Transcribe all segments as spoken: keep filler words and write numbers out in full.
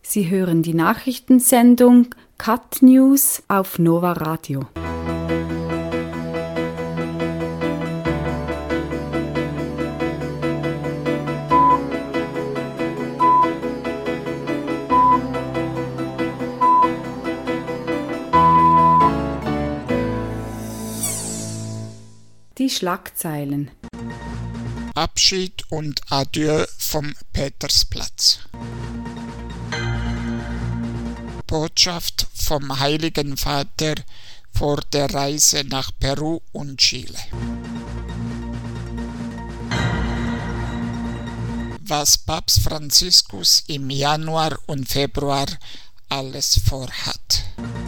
Sie hören die Nachrichtensendung Cut News auf Nova Radio. Die Schlagzeilen. Abschied und Adieu vom Petersplatz. Botschaft vom Heiligen Vater vor der Reise nach Peru und Chile. Was Papst Franziskus im Januar und Februar alles vorhat.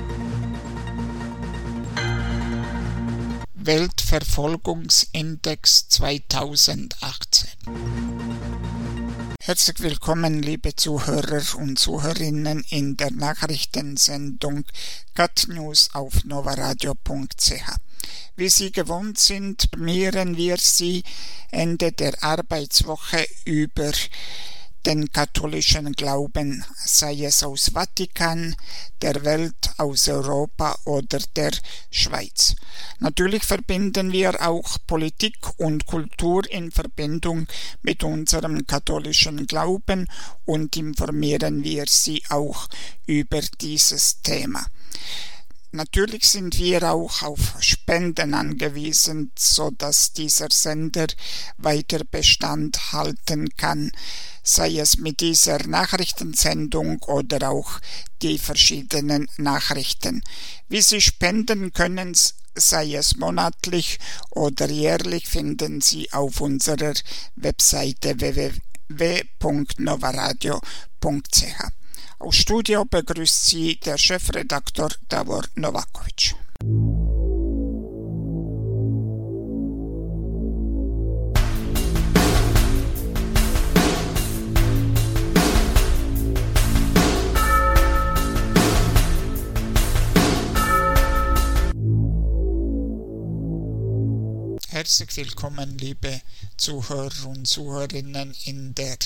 Weltverfolgungsindex zweitausendachtzehn. Herzlich willkommen, liebe Zuhörer und Zuhörerinnen, in der Nachrichtensendung Cut News auf novaradio punkt c h. Wie Sie gewohnt sind, informieren wir Sie Ende der Arbeitswoche über den katholischen Glauben, sei es aus Vatikan, der Welt, aus Europa oder der Schweiz. Natürlich verbinden wir auch Politik und Kultur in Verbindung mit unserem katholischen Glauben und informieren wir Sie auch über dieses Thema. Natürlich sind wir auch auf Spenden angewiesen, so dass dieser Sender weiter Bestand halten kann, sei es mit dieser Nachrichtensendung oder auch die verschiedenen Nachrichten. Wie Sie spenden können, sei es monatlich oder jährlich, finden Sie auf unserer Webseite w w w punkt novaradio punkt c h. Aus Studio begrüßt Sie der Chefredaktor Davor Novakovic. Herzlich willkommen, liebe Zuhörer und Zuhörerinnen, in der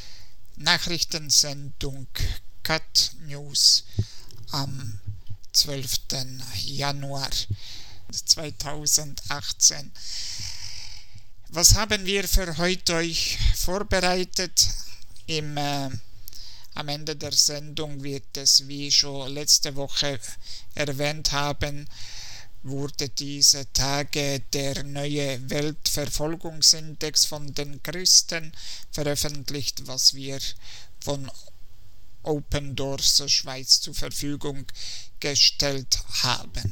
Nachrichtensendung Cut News am zwölften Januar zweitausendachtzehn. Was haben wir für heute euch vorbereitet? Im, äh, am Ende der Sendung wird es, wie schon letzte Woche erwähnt haben, wurde diese Tage der neue Weltverfolgungsindex von den Christen veröffentlicht, was wir von Open Doors Schweiz zur Verfügung gestellt haben.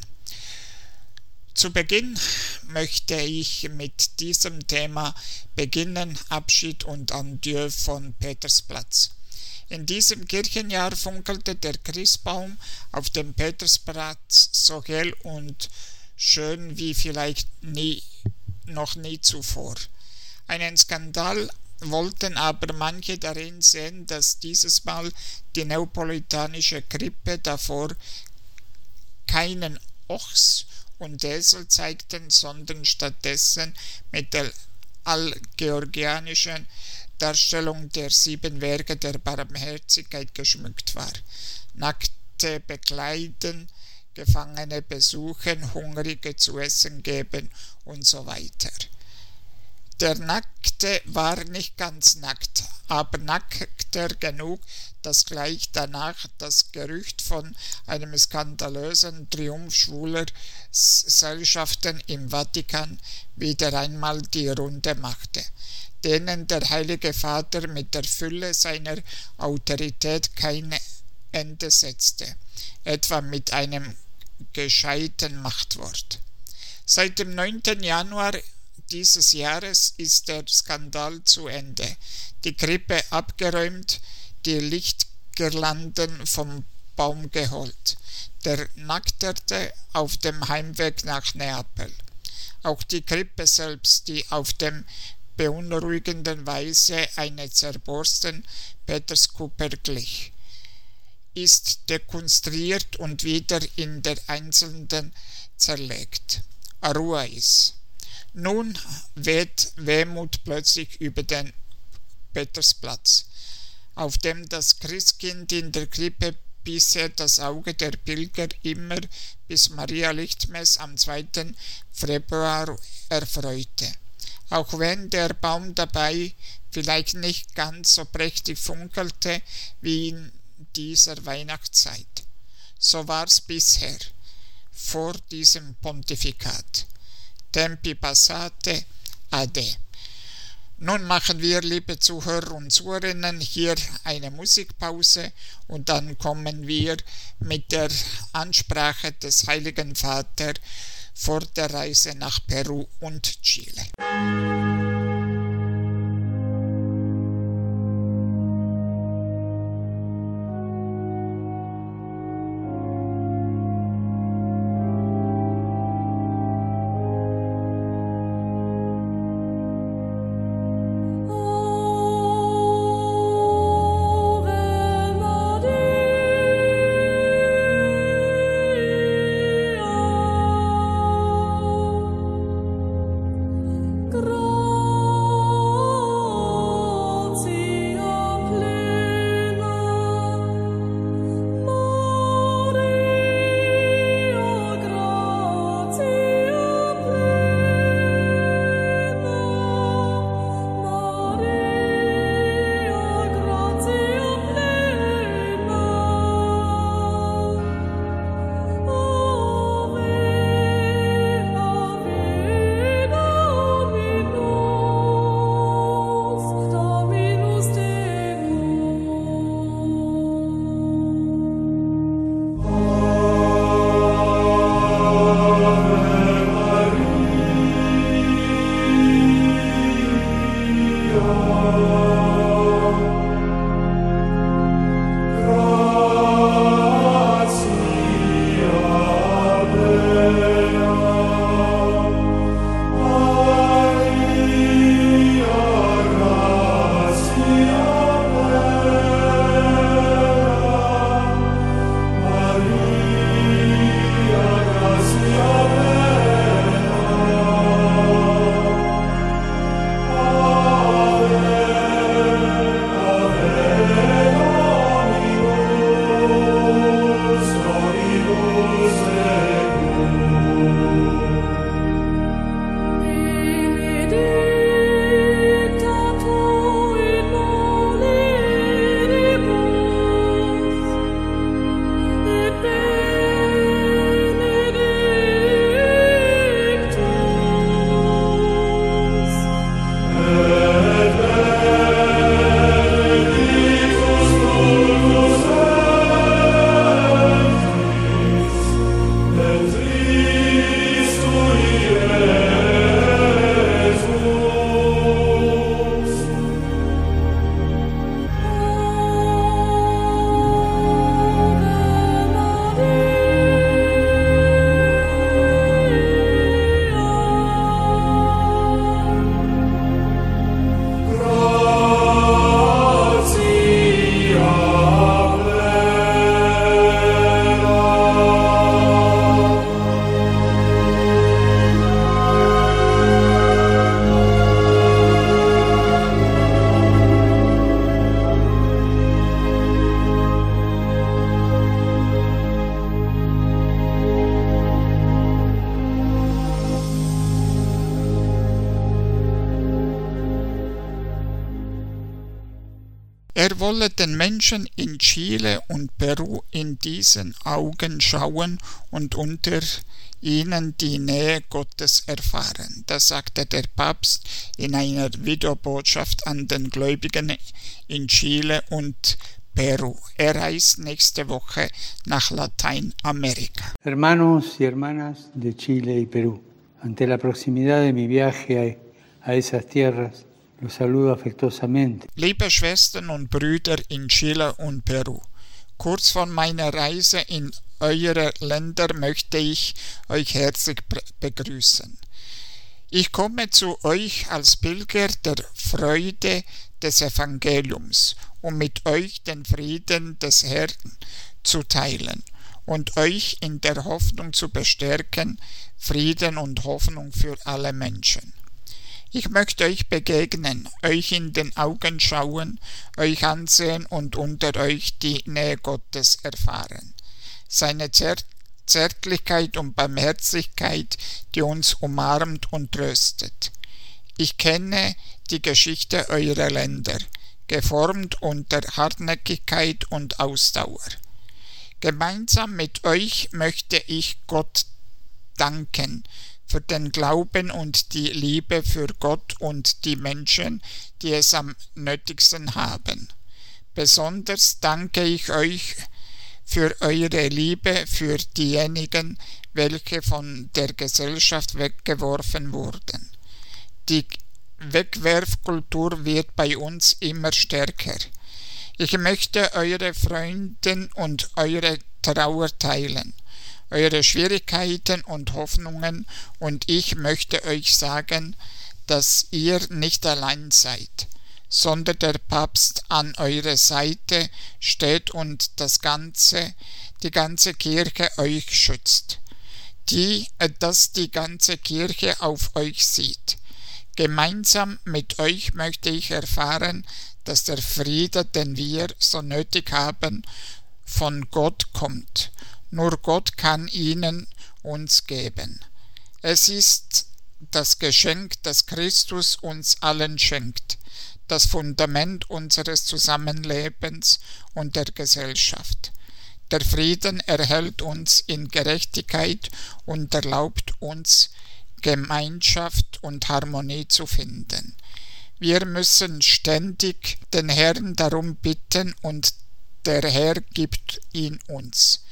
Zu Beginn möchte ich mit diesem Thema beginnen: Abschied und Adieu von Petersplatz. In diesem Kirchenjahr funkelte der Christbaum auf dem Petersplatz so hell und schön wie vielleicht nie, noch nie zuvor. Einen Skandal wollten aber manche darin sehen, dass dieses Mal die neapolitanische Krippe davor keinen Ochs und Esel zeigten, sondern stattdessen mit der allgeorgianischen Darstellung der sieben Werke der Barmherzigkeit geschmückt war. Nackte bekleiden, Gefangene besuchen, Hungrige zu essen geben und so weiter. Der Nackte war nicht ganz nackt, aber nackter genug, dass gleich danach das Gerücht von einem skandalösen Triumph schwuler Gesellschaften im Vatikan wieder einmal die Runde machte, denen der Heilige Vater mit der Fülle seiner Autorität kein Ende setzte, etwa mit einem gescheiten Machtwort. Seit dem neunten Januar dieses Jahres ist der Skandal zu Ende, die Krippe abgeräumt, die Lichtgirlanden vom Baum geholt, der Nackterte auf dem Heimweg nach Neapel. Auch die Krippe selbst, die auf dem beunruhigenden Weise eine zerborsten Peterskuppe glich, ist dekonstruiert und wieder in der Einzelnen zerlegt. Aruais. Nun weht Wehmut plötzlich über den Petersplatz. auf dem das Christkind in der Krippe bisher das Auge der Pilger immer bis Maria Lichtmess am zweiten Februar erfreute. Auch wenn der Baum dabei vielleicht nicht ganz so prächtig funkelte wie in dieser Weihnachtszeit. So war's bisher, vor diesem Pontifikat. Tempi passate, ade. Nun machen wir, liebe Zuhörer und Zuhörerinnen, hier eine Musikpause und dann kommen wir mit der Ansprache des Heiligen Vaters vor der Reise nach Peru und Chile. Er wolle den Menschen in Chile und Peru in diesen Augen schauen und unter ihnen die Nähe Gottes erfahren. Das sagte der Papst in einer Videobotschaft an den Gläubigen in Chile und Peru. Er reist nächste Woche nach Lateinamerika. Hermanos y hermanas de Chile y Perú, ante la proximidad de mi viaje a, a esas tierras, los saludo afectuosamente. Liebe Schwestern und Brüder in Chile und Peru, kurz vor meiner Reise in eure Länder möchte ich euch herzlich begrüßen. Ich komme zu euch als Pilger der Freude des Evangeliums, um mit euch den Frieden des Herrn zu teilen und euch in der Hoffnung zu bestärken, Frieden und Hoffnung für alle Menschen. Ich möchte euch begegnen, euch in den Augen schauen, euch ansehen und unter euch die Nähe Gottes erfahren. Seine Zärtlichkeit Zärtlichkeit und Barmherzigkeit, die uns umarmt und tröstet. Ich kenne die Geschichte eurer Länder, geformt unter Hartnäckigkeit und Ausdauer. Gemeinsam mit euch möchte ich Gott danken für den Glauben und die Liebe für Gott und die Menschen, die es am nötigsten haben. Besonders danke ich euch für eure Liebe für diejenigen, welche von der Gesellschaft weggeworfen wurden. Die Wegwerfkultur wird bei uns immer stärker. Ich möchte eure Freuden und eure Trauer teilen, eure Schwierigkeiten und Hoffnungen, und ich möchte euch sagen, dass ihr nicht allein seid, sondern der Papst an eurer Seite steht und das ganze, die ganze Kirche euch schützt, die, dass die ganze Kirche auf euch sieht. Gemeinsam mit euch möchte ich erfahren, dass der Friede, den wir so nötig haben, von Gott kommt. Nur Gott kann ihn uns geben. Es ist das Geschenk, das Christus uns allen schenkt, das Fundament unseres Zusammenlebens und der Gesellschaft. Der Frieden erhält uns in Gerechtigkeit und erlaubt uns, Gemeinschaft und Harmonie zu finden. Wir müssen ständig den Herrn darum bitten, und der Herr gibt ihn uns.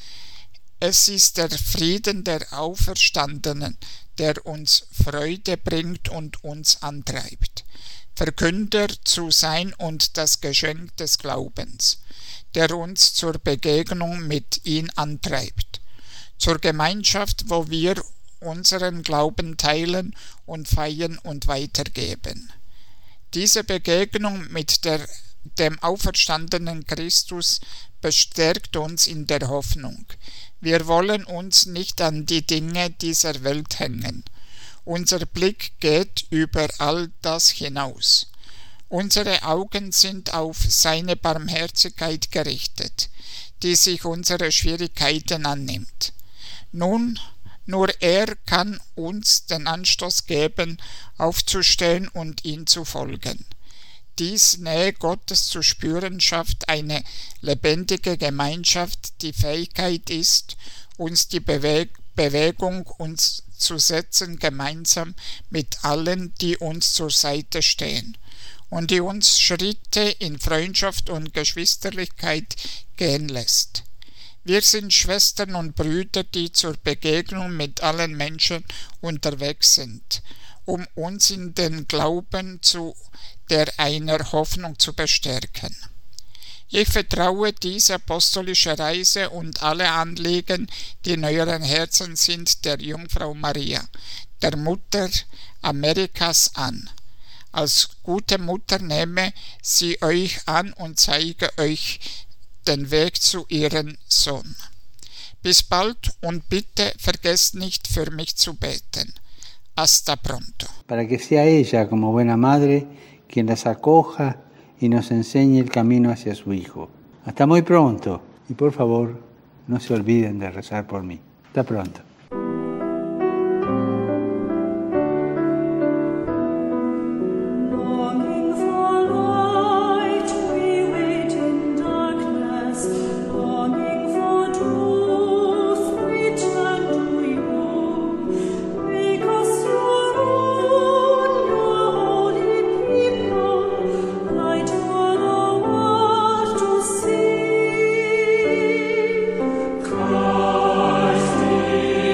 Es ist der Frieden der Auferstandenen, der uns Freude bringt und uns antreibt, Verkünder zu sein und das Geschenk des Glaubens, der uns zur Begegnung mit ihm antreibt, zur Gemeinschaft, wo wir unseren Glauben teilen und feiern und weitergeben. Diese Begegnung mit der, dem auferstandenen Christus bestärkt uns in der Hoffnung. Wir wollen uns nicht an die Dinge dieser Welt hängen. Unser Blick geht über all das hinaus. Unsere Augen sind auf seine Barmherzigkeit gerichtet, die sich unserer Schwierigkeiten annimmt. Nun, nur er kann uns den Anstoß geben, aufzustehen und ihm zu folgen. Dies Nähe Gottes zu spüren schafft eine lebendige Gemeinschaft, die Fähigkeit ist, uns die Bewe- Bewegung uns zu setzen, gemeinsam mit allen, die uns zur Seite stehen und die uns Schritte in Freundschaft und Geschwisterlichkeit gehen lässt. Wir sind Schwestern und Brüder, die zur Begegnung mit allen Menschen unterwegs sind, um uns in den Glauben zu der einer Hoffnung zu bestärken. Ich vertraue diese apostolische Reise und alle Anliegen, die in euren Herzen sind, der Jungfrau Maria, der Mutter Amerikas, an. Als gute Mutter nehme sie euch an und zeige euch den Weg zu ihrem Sohn. Bis bald und bitte vergesst nicht, für mich zu beten. Hasta pronto. Para que sea ella, como buena madre, quien las acoja y nos enseñe el camino hacia su Hijo. Hasta muy pronto. Y por favor, no se olviden de rezar por mí. Hasta pronto. Christ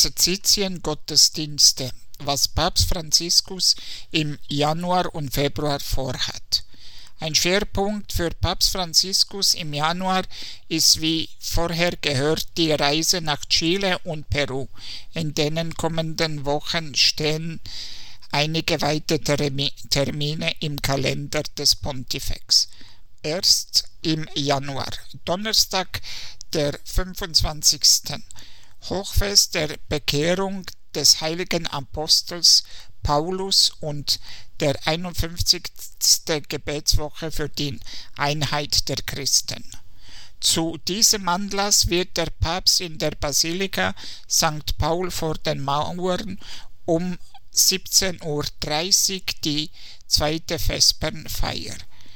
Exerzitien-Gottesdienste, was Papst Franziskus im Januar und Februar vorhat. Ein Schwerpunkt für Papst Franziskus im Januar ist wie vorher gehört die Reise nach Chile und Peru. In den kommenden Wochen stehen einige weitere Termine im Kalender des Pontifex. Erst im Januar, Donnerstag, der fünfundzwanzigsten Hochfest der Bekehrung des heiligen Apostels Paulus und der einundfünfzigste Gebetswoche für die Einheit der Christen. Zu diesem Anlass wird der Papst in der Basilika Sankt Paul vor den Mauern um siebzehn Uhr dreißig die zweite Vespernfeier.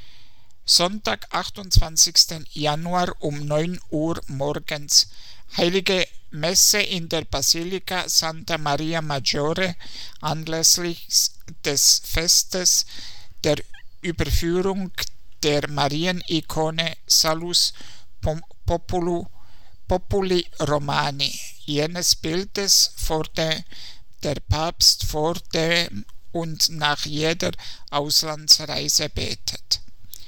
Sonntag, achtundzwanzigsten Januar um neun Uhr morgens Heilige Messe in der Basilika Santa Maria Maggiore anlässlich des Festes der Überführung der Marienikone Salus Populu, Populi Romani, jenes Bildes, vor dem der Papst vor dem und nach jeder Auslandsreise betet.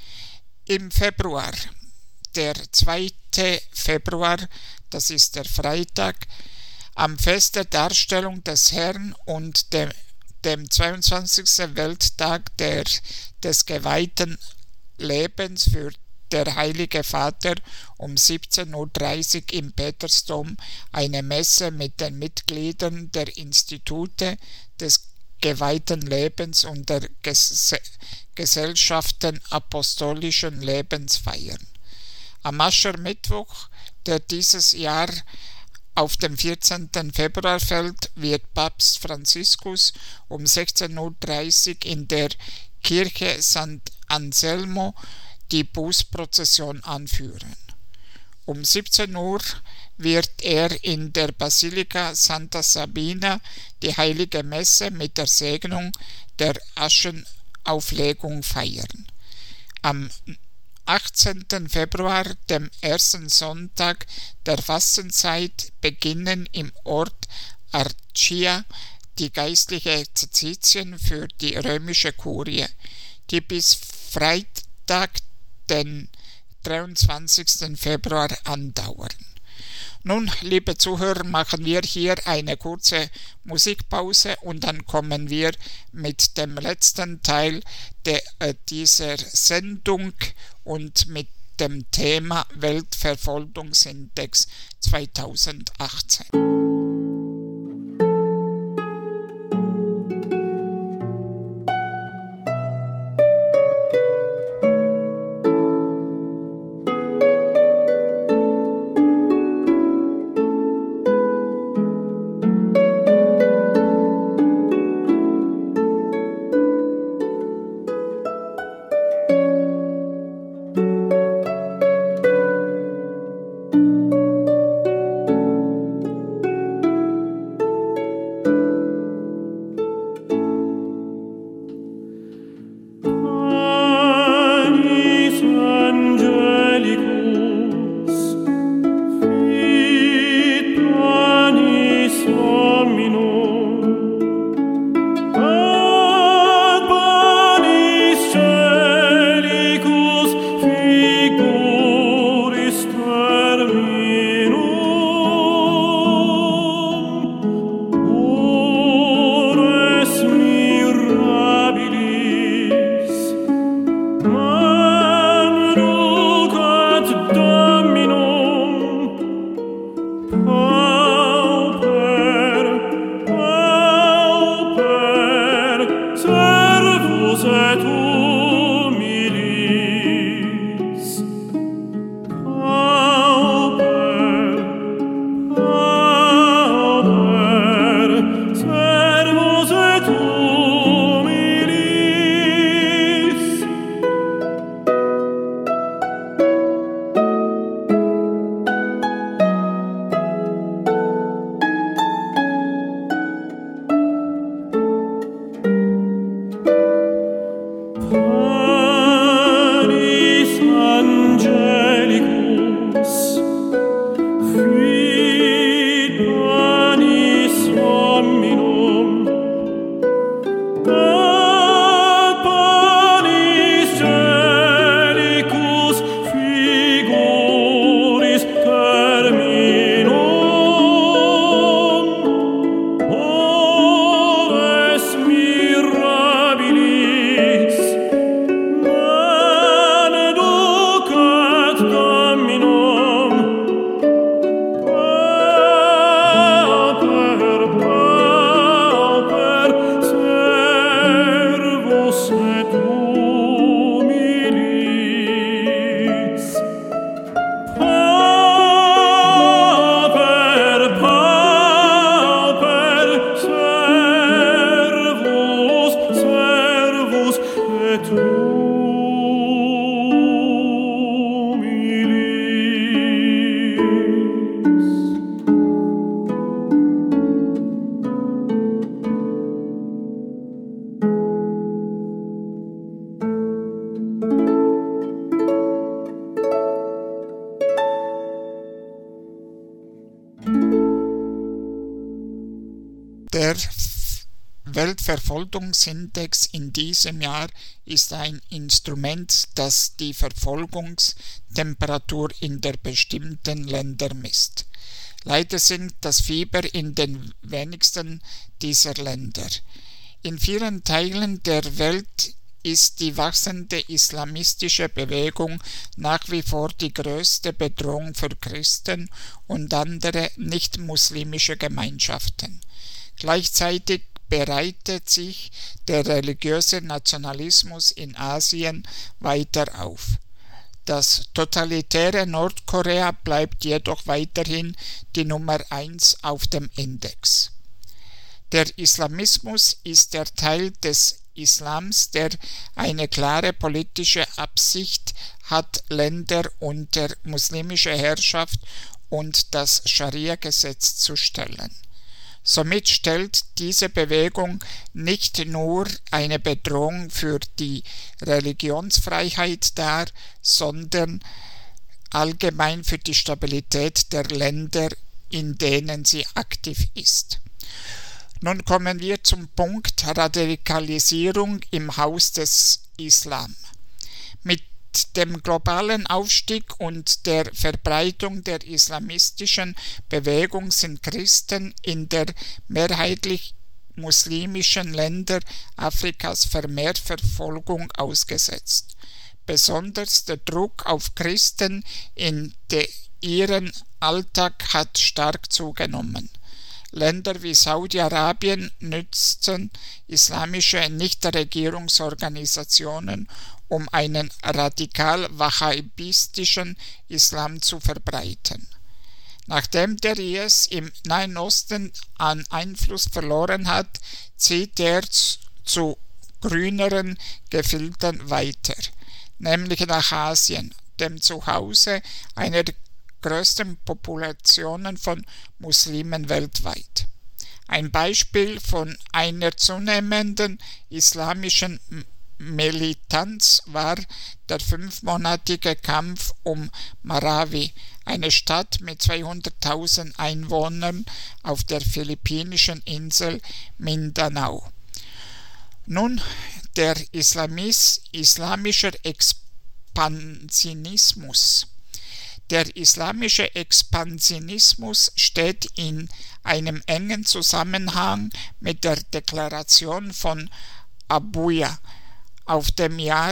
Im Februar, der zweite Februar, das ist der Freitag, am Fest der Darstellung des Herrn und dem, dem zweiundzwanzigsten Welttag der, des geweihten Lebens für der Heilige Vater um siebzehn Uhr dreißig im Petersdom eine Messe mit den Mitgliedern der Institute des geweihten Lebens und der Ges- Gesellschaften apostolischen Lebens feiern. Am Aschermittwoch, der dieses Jahr auf dem vierzehnten Februar fällt, wird Papst Franziskus um sechzehn Uhr dreißig in der Kirche Sant Anselmo die Bußprozession anführen. Um siebzehn Uhr wird er in der Basilika Santa Sabina die heilige Messe mit der Segnung der Aschenauflegung feiern. Am achtzehnten Februar, dem ersten Sonntag der Fastenzeit, beginnen im Ort Arcia die geistliche Exerzitien für die römische Kurie, die bis Freitag, den dreiundzwanzigsten Februar andauern. Nun, liebe Zuhörer, machen wir hier eine kurze Musikpause und dann kommen wir mit dem letzten Teil de, äh, dieser Sendung und mit dem Thema Weltverfolgungsindex zweitausendachtzehn. Der Weltverfolgungsindex in diesem Jahr ist ein Instrument, das die Verfolgungstemperatur in der bestimmten Länder misst. Leider sinkt das Fieber in den wenigsten dieser Länder. In vielen Teilen der Welt ist die wachsende islamistische Bewegung nach wie vor die größte Bedrohung für Christen und andere nicht-muslimische Gemeinschaften. Gleichzeitig bereitet sich der religiöse Nationalismus in Asien weiter auf. Das totalitäre Nordkorea bleibt jedoch weiterhin die Nummer eins auf dem Index. Der Islamismus ist der Teil des Islams, der eine klare politische Absicht hat, Länder unter muslimische Herrschaft und das Scharia-Gesetz zu stellen. Somit stellt diese Bewegung nicht nur eine Bedrohung für die Religionsfreiheit dar, sondern allgemein für die Stabilität der Länder, in denen sie aktiv ist. Nun kommen wir zum Punkt Radikalisierung im Haus des Islam. Mit dem globalen Aufstieg und der Verbreitung der islamistischen Bewegung sind Christen in der mehrheitlich muslimischen Länder Afrikas vermehrt Verfolgung ausgesetzt. Besonders der Druck auf Christen in ihren Alltag hat stark zugenommen. Länder wie Saudi-Arabien nützen islamische Nichtregierungsorganisationen, um einen radikal-wahhabitischen Islam zu verbreiten. Nachdem der I S im Nahen Osten an Einfluss verloren hat, zieht er zu grüneren Gefilden weiter, nämlich nach Asien, dem Zuhause einer der größten Populationen von Muslimen weltweit. Ein Beispiel von einer zunehmenden islamischen Militanz war der fünfmonatige Kampf um Marawi, eine Stadt mit zweihunderttausend Einwohnern auf der philippinischen Insel Mindanao. Nun, der Islamis, islamische Expansionismus. Der islamische Expansionismus steht in einem engen Zusammenhang mit der Deklaration von Abuja auf dem Jahr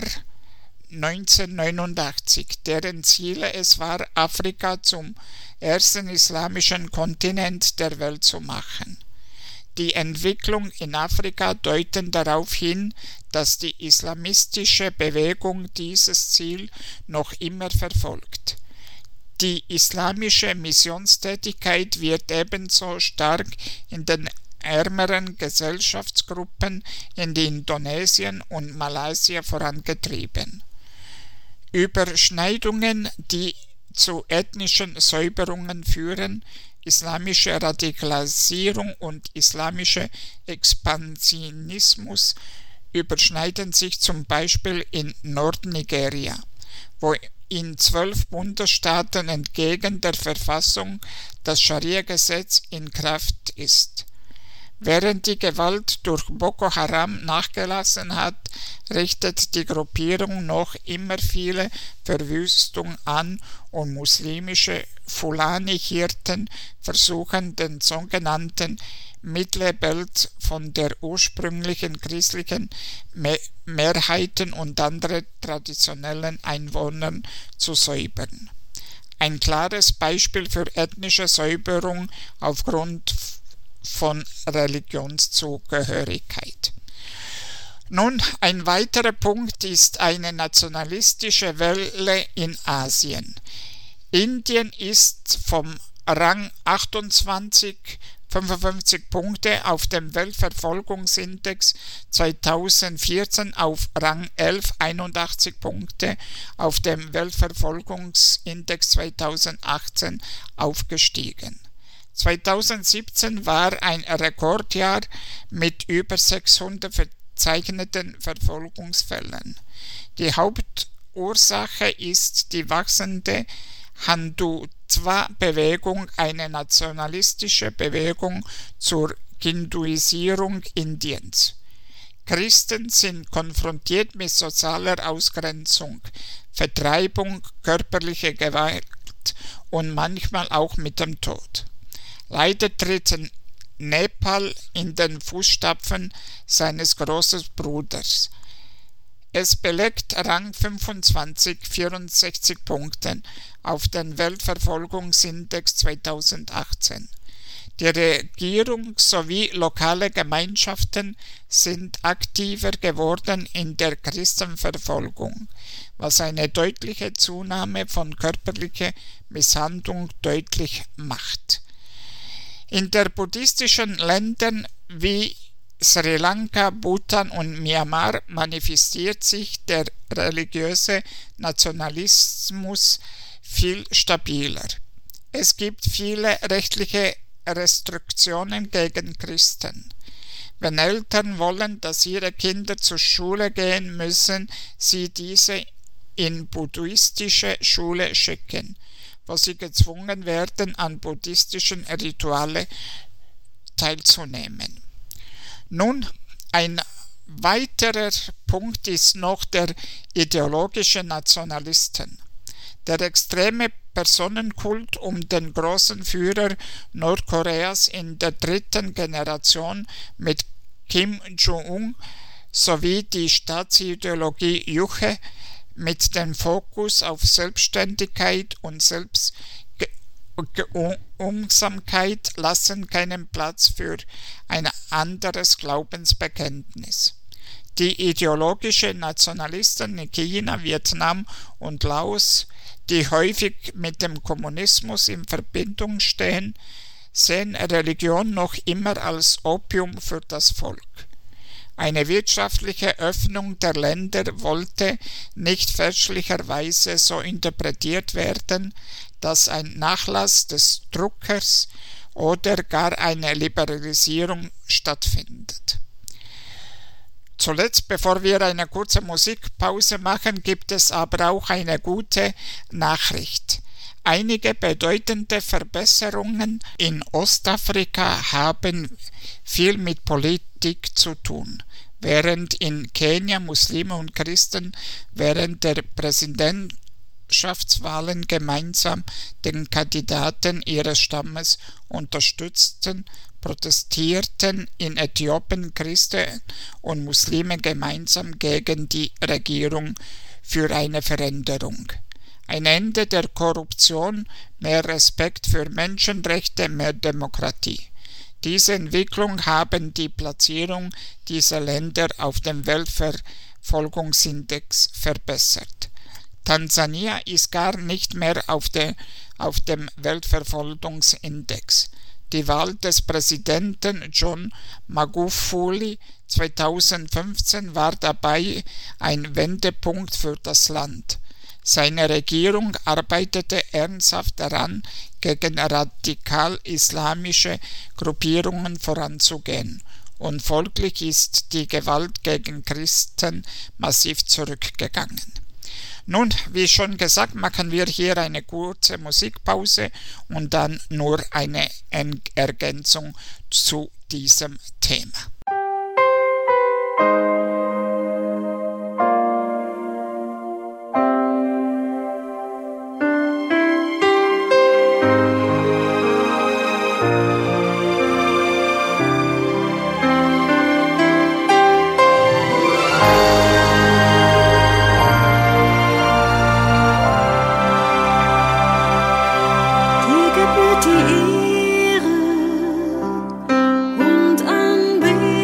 neunzehnhundertneunundachtzig, deren Ziele es war, Afrika zum ersten islamischen Kontinent der Welt zu machen. Die Entwicklung in Afrika deuten darauf hin, dass die islamistische Bewegung dieses Ziel noch immer verfolgt. Die islamische Missionstätigkeit wird ebenso stark in den ärmeren Gesellschaftsgruppen in Indonesien und Malaysia vorangetrieben. Überschneidungen, die zu ethnischen Säuberungen führen, islamische Radikalisierung und islamischer Expansionismus überschneiden sich zum Beispiel in Nordnigeria, wo in zwölf Bundesstaaten entgegen der Verfassung das Scharia-Gesetz in Kraft ist. Während die Gewalt durch Boko Haram nachgelassen hat, richtet die Gruppierung noch immer viele Verwüstungen an und muslimische Fulani-Hirten versuchen, den sogenannten Mittelbelt von der ursprünglichen christlichen Me- Mehrheiten und anderen traditionellen Einwohnern zu säubern. Ein klares Beispiel für ethnische Säuberung aufgrund von Religionszugehörigkeit. Nun, ein weiterer Punkt ist eine nationalistische Welle in Asien. Indien ist vom Rang achtundzwanzig fünfundfünfzig Punkte auf dem Weltverfolgungsindex zweitausendvierzehn auf Rang elf einundachtzig Punkte auf dem Weltverfolgungsindex zweitausendachtzehn aufgestiegen. zweitausendsiebzehn war ein Rekordjahr mit über sechshundert verzeichneten Verfolgungsfällen. Die Hauptursache ist die wachsende Hindutva-Bewegung, eine nationalistische Bewegung zur Hinduisierung Indiens. Christen sind konfrontiert mit sozialer Ausgrenzung, Vertreibung, körperlicher Gewalt und manchmal auch mit dem Tod. Leider tritt Nepal in den Fußstapfen seines großen Bruders. Es belegt Rang fünfundzwanzig, vierundsechzig Punkten auf den Weltverfolgungsindex zweitausendachtzehn. Die Regierung sowie lokale Gemeinschaften sind aktiver geworden in der Christenverfolgung, was eine deutliche Zunahme von körperlicher Misshandlung deutlich macht. In den buddhistischen Ländern wie Sri Lanka, Bhutan und Myanmar manifestiert sich der religiöse Nationalismus viel stabiler. Es gibt viele rechtliche Restriktionen gegen Christen. Wenn Eltern wollen, dass ihre Kinder zur Schule gehen, müssen sie diese in buddhistische Schule schicken, wo sie gezwungen werden, an buddhistischen Ritualen teilzunehmen. Nun, ein weiterer Punkt ist noch der ideologische Nationalisten. Der extreme Personenkult um den großen Führer Nordkoreas in der dritten Generation mit Kim Jong-un sowie die Staatsideologie Juche mit dem Fokus auf Selbstständigkeit und Selbstgehorsamkeit lassen keinen Platz für ein anderes Glaubensbekenntnis. Die ideologischen Nationalisten in China, Vietnam und Laos, die häufig mit dem Kommunismus in Verbindung stehen, sehen Religion noch immer als Opium für das Volk. Eine wirtschaftliche Öffnung der Länder wollte nicht fälschlicherweise so interpretiert werden, dass ein Nachlass des Druckers oder gar eine Liberalisierung stattfindet. Zuletzt, bevor wir eine kurze Musikpause machen, gibt es aber auch eine gute Nachricht. Einige bedeutende Verbesserungen in Ostafrika haben viel mit Politik zu tun. Während in Kenia Muslime und Christen während der Präsidentschaftswahlen gemeinsam den Kandidaten ihres Stammes unterstützten, protestierten in Äthiopien Christen und Muslime gemeinsam gegen die Regierung für eine Veränderung. Ein Ende der Korruption, mehr Respekt für Menschenrechte, mehr Demokratie. Diese Entwicklung haben die Platzierung dieser Länder auf dem Weltverfolgungsindex verbessert. Tansania ist gar nicht mehr auf, der, auf dem Weltverfolgungsindex. Die Wahl des Präsidenten John Magufuli zweitausendfünfzehn war dabei ein Wendepunkt für das Land. Seine Regierung arbeitete ernsthaft daran, gegen radikal-islamische Gruppierungen voranzugehen, und folglich ist die Gewalt gegen Christen massiv zurückgegangen. Nun, wie schon gesagt, machen wir hier eine kurze Musikpause und dann nur eine Ergänzung zu diesem Thema. Die Ehre und Anbetung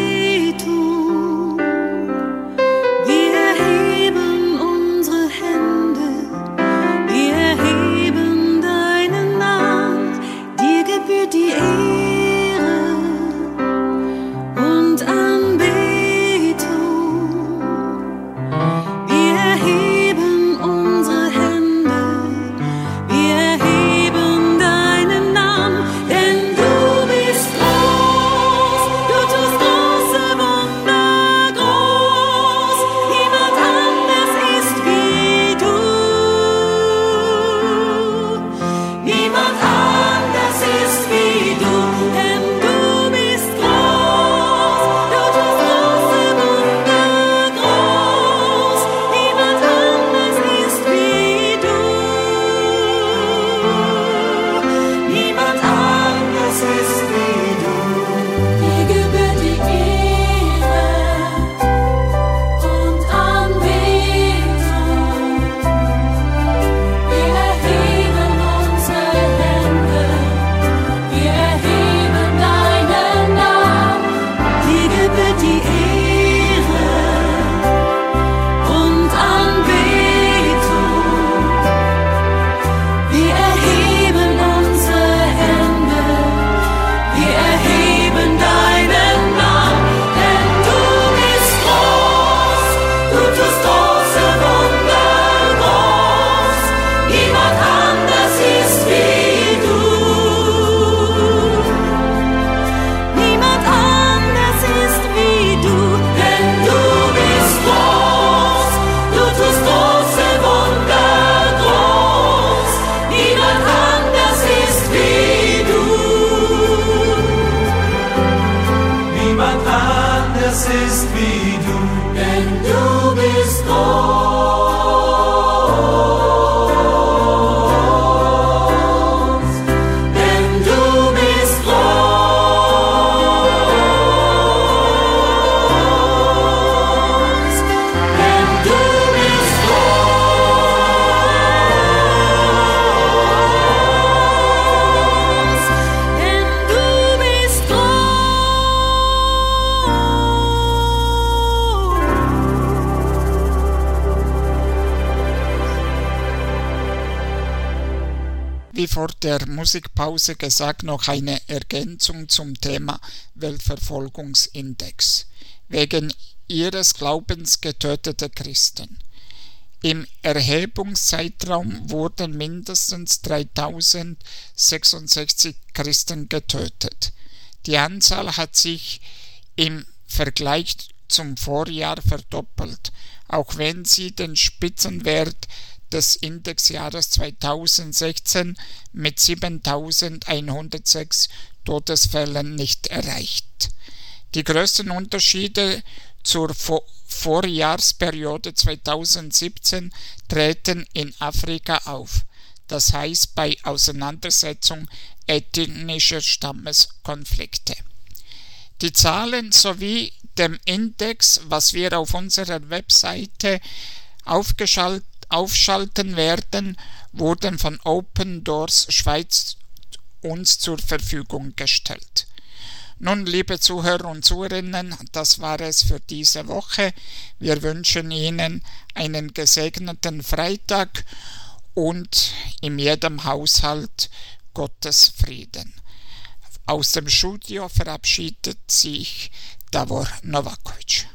wie vor der Musikpause gesagt, noch eine Ergänzung zum Thema Weltverfolgungsindex. Wegen ihres Glaubens getötete Christen. Im Erhebungszeitraum wurden mindestens dreitausendsechsundsechzig Christen getötet. Die Anzahl hat sich im Vergleich zum Vorjahr verdoppelt, auch wenn sie den Spitzenwert des Indexjahres zweitausendsechzehn mit siebentausendeinhundertsechs Todesfällen nicht erreicht. Die größten Unterschiede zur Vor- Vorjahrsperiode zweitausendsiebzehn treten in Afrika auf, das heißt bei Auseinandersetzung ethnischer Stammeskonflikte. Die Zahlen sowie dem Index, was wir auf unserer Webseite aufgeschaltet aufschalten werden, wurden von Open Doors Schweiz uns zur Verfügung gestellt. Nun, liebe Zuhörer und Zuhörerinnen, das war es für diese Woche. Wir wünschen Ihnen einen gesegneten Freitag und in jedem Haushalt Gottes Frieden. Aus dem Studio verabschiedet sich Davor Novakovic.